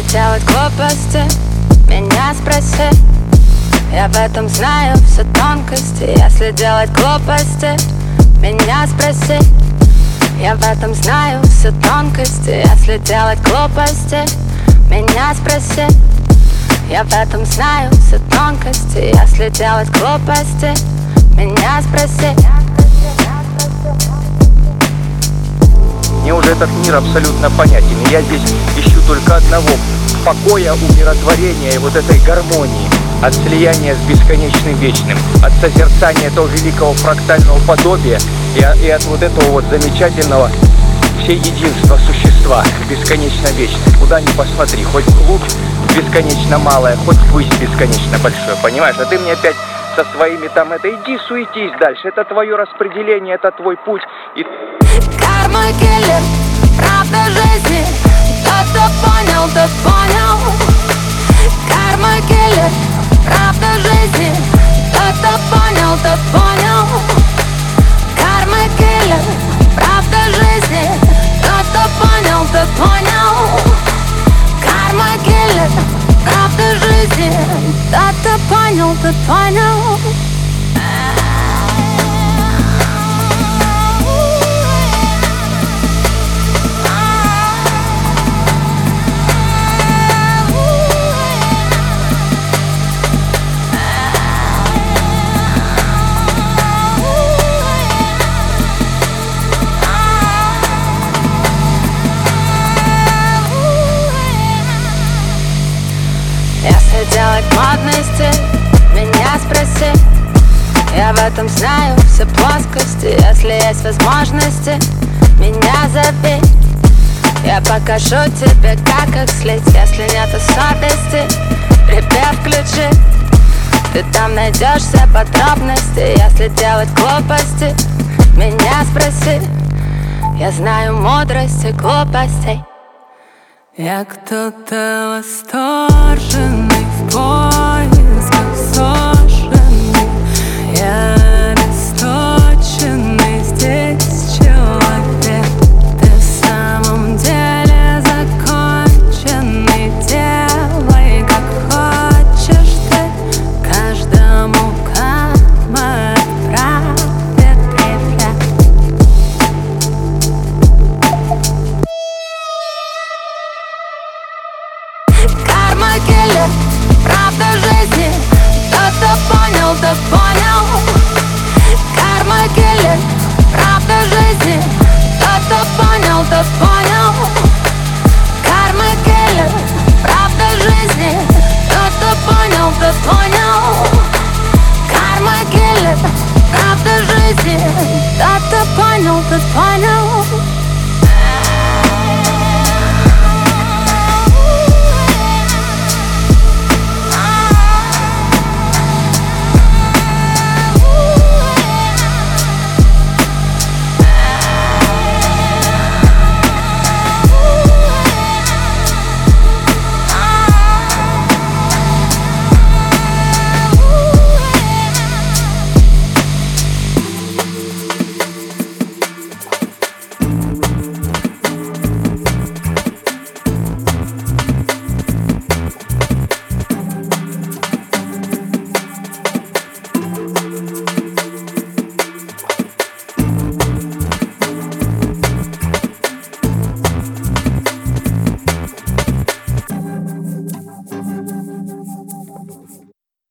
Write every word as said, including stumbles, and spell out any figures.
Если делать глупости, меня спроси. Я в этом знаю все тонкости. Если делать глупости, меня спроси. Я в этом знаю все тонкости. Если делать глупости, меня спроси. Я в этом знаю все тонкости. Если делать глупости, меня спроси. Мне уже этот мир абсолютно понятен, и я здесь ищу только одного — покоя, умиротворения и вот этой гармонии, от слияния с бесконечным вечным, от созерцания этого великого фрактального подобия и, и от вот этого вот замечательного всеединства существа, бесконечно вечное. Куда ни посмотри, хоть вглубь бесконечно малое, хоть ввысь бесконечно большое, понимаешь? А ты мне опять со своими там это, иди суетись дальше, это твое распределение, это твой путь. И... Карма киллер, правда жизни. Тот, кто понял, тот понял. Карма киллер, правда жизни. Тот, кто понял, тот понял. Карма киллер, правда жизни. Тот, кто понял, тот понял. Карма киллер, правда жизни. Тот, кто понял, тот понял. Если делать модности, меня спроси. Я в этом знаю все плоскости. Если есть возможности, меня зови. Я покажу тебе, как их слить. Если нет совести, припев включи. Ты там найдешь все подробности. Если делать глупости, меня спроси. Я знаю мудрости глупостей. Я кто-то восторженный в поисках суженный. Я обесточенный здесь человек. Ты в самом деле законченный. Делай как хочешь ты. Каждому карма отправит привет. Карма киллер, правда жизни. Тот, кто понял, тот понял. Карма киллер, правда жизни. Тот, кто понял, тот понял. Карма киллер, правда жизни. Тот, кто понял, тот понял. Карма киллер, правда жизни. Тот, кто понял, тот понял.